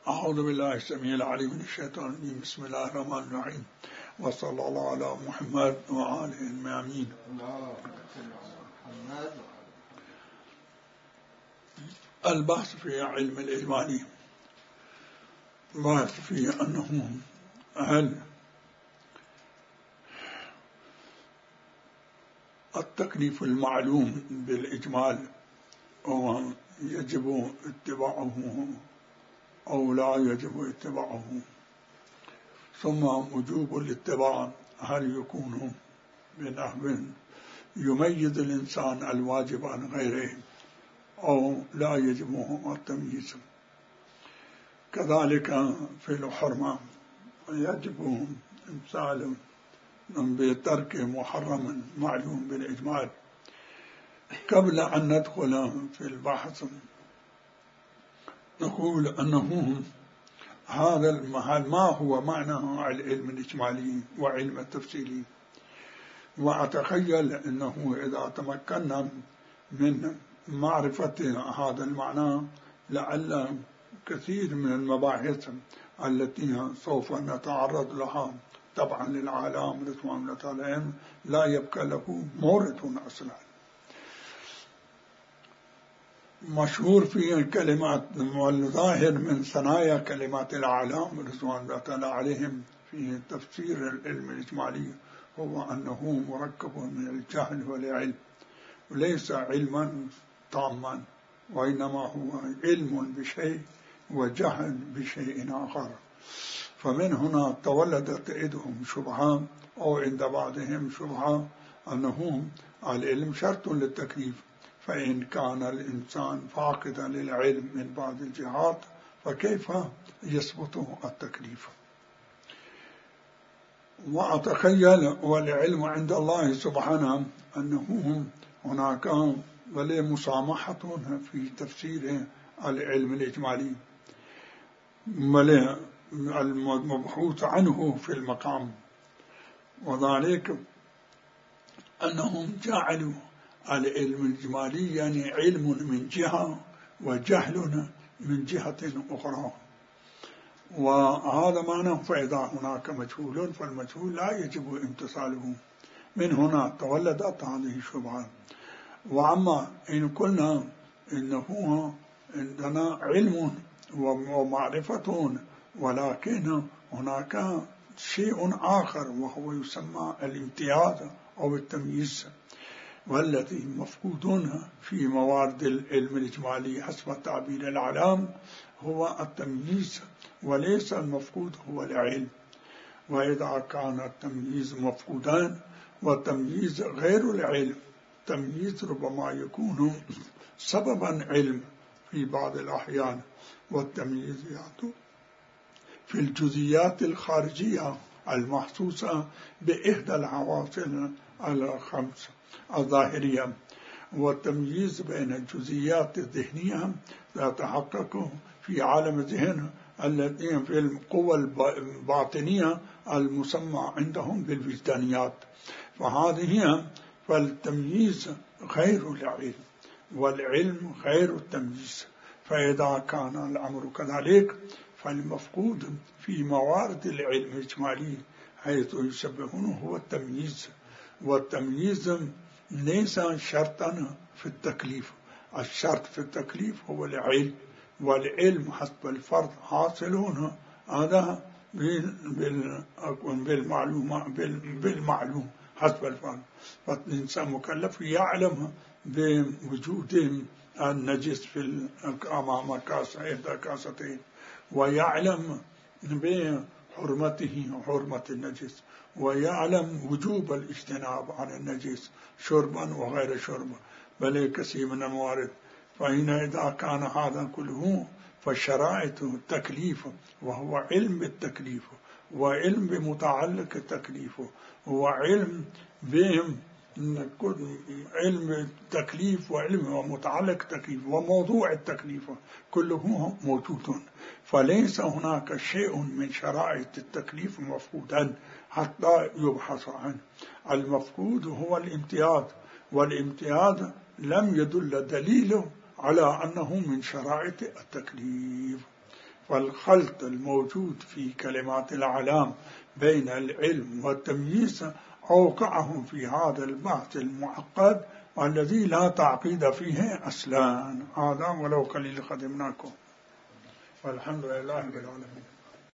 أعوذ بالله السميع العليم من الشيطان الرجيم. بسم الله الرحمن الرحيم، وصلى الله على محمد وآله الميامين. البحث في علم الإجمالي، بحث في أنه هل التكليف المعلوم بالإجمال هو يجب اتباعه أو لا يجب اتباعه، ثم وجوب الاتباع هل يكون بنحو يميز الإنسان الواجب عن غيره أو لا يجب التمييز. كذلك في الحرمة يجب إمثال بترك محرم معلوم بالإجمال. قبل أن ندخل في البحث نقول أنه هذا المحل ما هو معنى العلم الإجمالي وعلم التفصيلي، وأتخيل أنه إذا تمكنا من معرفة هذا المعنى لعل كثير من المباحث التي سوف نتعرض لها طبعا للعالم رضوان الله عليهم لا يبقى له مورد أصلا. مشهور في كلمات والظاهر من ثنايا كلمات العالم رضوان الله عليهم في تفسير العلم الإجمالي هو أنه مركب من الجهل والعلم، وليس علما تاما، وإنما هو علم بشيء وجهل بشيء آخر. فمن هنا تولدت عندهم شبهة أو عند بعضهم شبهة أنه العلم شرط للتكليف، فإن كان الإنسان فاقدا للعلم من بعض الجهات فكيف يثبت التكليف؟ وأتخيل والعلم عند الله سبحانه أنه هناك ولا مسامحة في تفسير العلم الإجمالي ولا المبحوث عنه في المقام، وذلك أنهم جعلوا العلم الإجمالي يعني علم من جهة وجهل من جهة أخرى، وهذا معنى فإذا هناك مجهول فالمجهول لا يجب امتثاله. من هنا تولدت هذه الشبهة. وأما إن قلنا إنه عندنا علم ومعرفة ولكن هناك شيء آخر وهو يسمى الامتياز أو التمييز، والذي مفقودون في موارد العلم الإجمالي حسب تعبير العلام هو التمييز، وليس المفقود هو العلم. وإذا كان التمييز مفقودان والتمييز غير العلم، التمييز ربما يكون سببا علم في بعض الأحيان، والتمييز يأتي في الجزئيات الخارجية المحسوسة بإحدى الحواس الخمس الظاهرية، والتمييز بين الجزئيات الذهنية يتحقق في عالم الذهن التي في القوى الباطنية المسمى عندهم بالوجدانيات. فهذه فالتمييز غير العلم والعلم غير التمييز. فإذا كان الأمر كذلك فالمفقود في موارد العلم الإجمالي حيث يشبهونه هو التمييز، والتمييز ليس شرطا في التكليف. الشرط في التكليف هو العلم، والعلم حسب الفرض حاصلون هذا بالمعلوم حسب الفرض. فالإنسان مكلف يعلم بوجود النجس في أمام كاسة إحدى كاستين، ويعلم بحرمته حرمة النجس، ويعلم وجوب الاجتناب عن النجس شربا وغير شرب، بل كثير من الموارد. فإن إذا كان هذا كله فشرائط التكليف وهو علم التكليف وعلم بمتعلق التكليف وعلم بهم علم التكليف وعلم ومتعلق التكليف وموضوع التكليف كله موجود. فليس هناك شيء من شرائط التكليف مفقودا حتى يبحث عنه. المفقود هو الامتياز، والامتياز لم يدل دليله على أنه من شرائط التكليف. والخلط الموجود في كلمات الأعلام بين العلم والتمييز أوقعهم في هذا البحث المعقد والذي لا تعقيد فيه أصلا. هذا ولو قليل خدمناكم، والحمد لله رب العالمين.